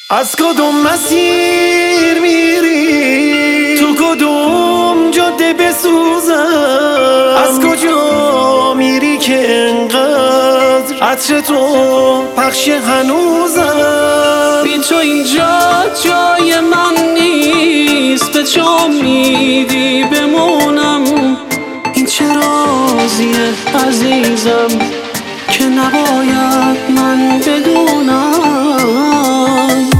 از کدوم مسیر میری؟ تو کدوم جاده بسوزم؟ از کجا میری که انقدر عطر تو پخش هنوزم؟ بی تو اینجا جای من نیست، به چه امیدی بمونم؟ این چه رازیه عزیزم که نباید من بدونم؟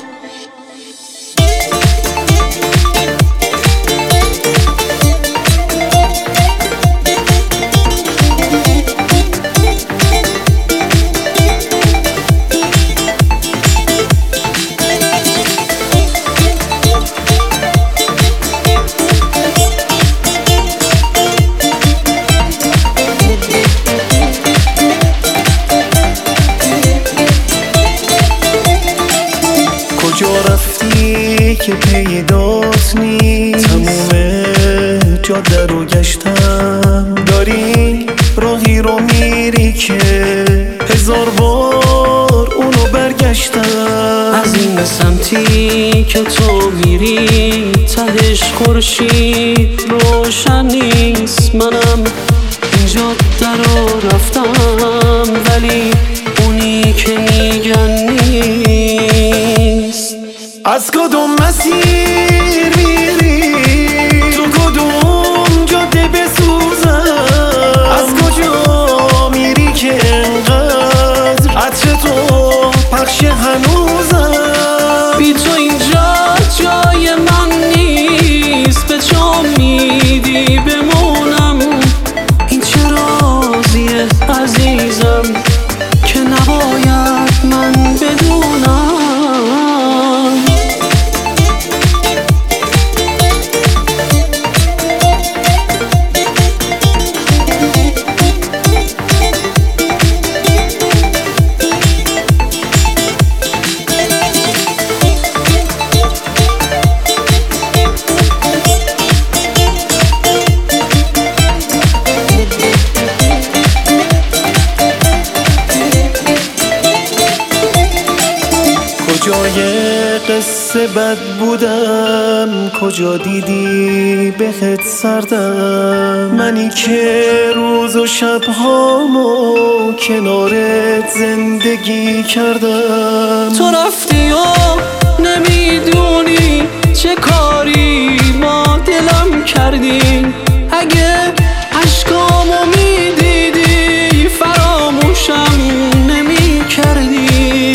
کجا رفتی که پیدات نیست؟ تموم جاده رو گشتم، داری راهی رو میری که هزار بار اونو برگشتم. از این سمتی که تو میری تهش خورشید روشن نیست. منم این جاده رو رفتم ولی اونی که میگن نیست. از کدوم مسیر میری؟ تو کدوم جاده بسوزم؟ از کجا میری که انقدر عطر تو پخش هنوزم؟ بی تو اینجا جای من نیست، به چه امیدی بمونم؟ این چه رازیه عزیزم که نباید من بدونم؟ کجای قصه بد بودم؟ کجا دیدی بهت سردم؟ منی که روز و شبهامو کنارت زندگی کردم. تو رفتی و نمیدونی چه کاری ما دلم کردیم. اگه عشقامو میدیدی فراموشم نمیکردی.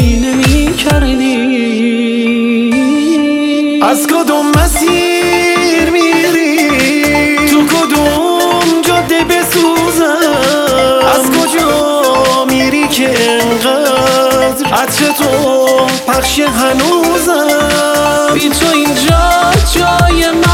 از کدوم مسیر میری؟ تو کدوم جاده بسوزم؟ از کجا میری که انقدر عطر تو پخش هنوزم؟ بی تو اینجا جای من